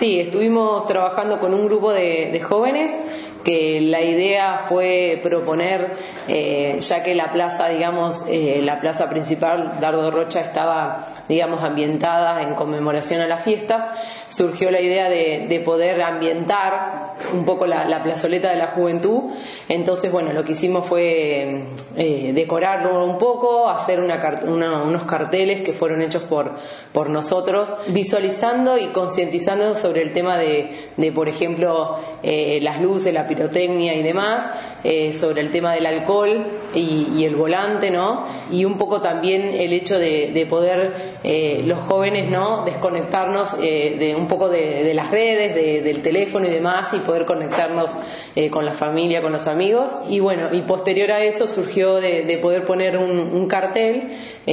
Sí, estuvimos trabajando con un grupo de jóvenes que la idea fue proponer, ya que la plaza, digamos, la plaza principal, Dardo Rocha, estaba, digamos, ambientada en conmemoración a las fiestas, surgió la idea de poder ambientar un poco la plazoleta de la juventud. Entonces, bueno, lo que hicimos fue decorarlo un poco, hacer unos carteles que fueron hechos por nosotros, visualizando y concientizando sobre el tema de por ejemplo, las luces, la pirotecnia y demás, sobre el tema del alcohol y el volante, ¿no? Y un poco también el hecho de poder los jóvenes, ¿no?, desconectarnos de un poco de las redes, del teléfono y demás, y poder conectarnos con la familia, con los amigos. Y bueno, y posterior a eso surgió de poder poner un cartel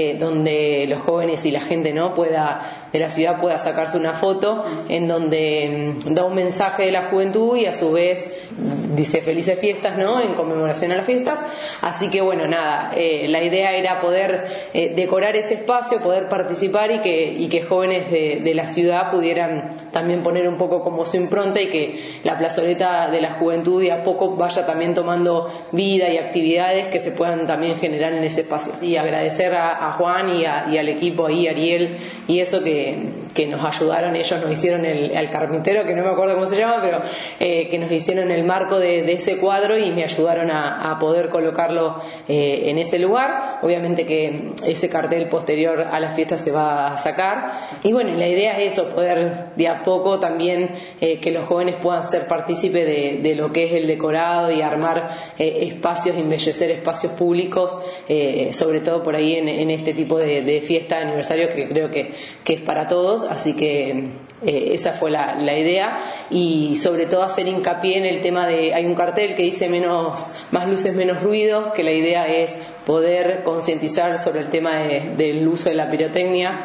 donde los jóvenes y la gente, ¿no?, de la ciudad pueda sacarse una foto en donde da un mensaje de la juventud y a su vez dice felices fiestas, ¿no?, en conmemoración a las fiestas. Así que bueno, nada, la idea era poder decorar ese espacio, poder participar y que jóvenes de la ciudad pudieran también poner un poco como su impronta, y que la plazoleta de la juventud de a poco vaya también tomando vida y actividades que se puedan también generar en ese espacio. Y agradecer a Juan y al equipo ahí, Ariel y eso, que nos ayudaron. Ellos nos hicieron al carpintero, que no me acuerdo cómo se llama, pero que nos hicieron el marco de ese cuadro y me ayudaron a poder colocarlo en ese lugar. Obviamente que ese cartel posterior a las fiestas se va a sacar. Y bueno, la idea es eso, poder de a poco también que los jóvenes puedan ser partícipes de lo que es el decorado y armar espacios, embellecer espacios públicos, sobre todo por ahí en este tipo de fiesta de aniversario, que creo que es para todos. Así que esa fue la idea, y sobre todo hacer hincapié en el tema hay un cartel que dice más luces, menos ruidos, que la idea es poder concientizar sobre el tema del uso de la pirotecnia,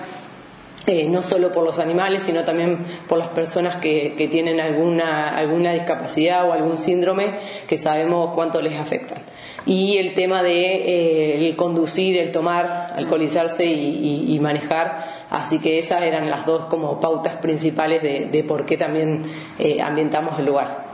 no solo por los animales, sino también por las personas que tienen alguna discapacidad o algún síndrome, que sabemos cuánto les afectan. Y el tema el conducir, el tomar, alcoholizarse y manejar. Así que esas eran las dos como pautas principales de por qué también ambientamos el lugar.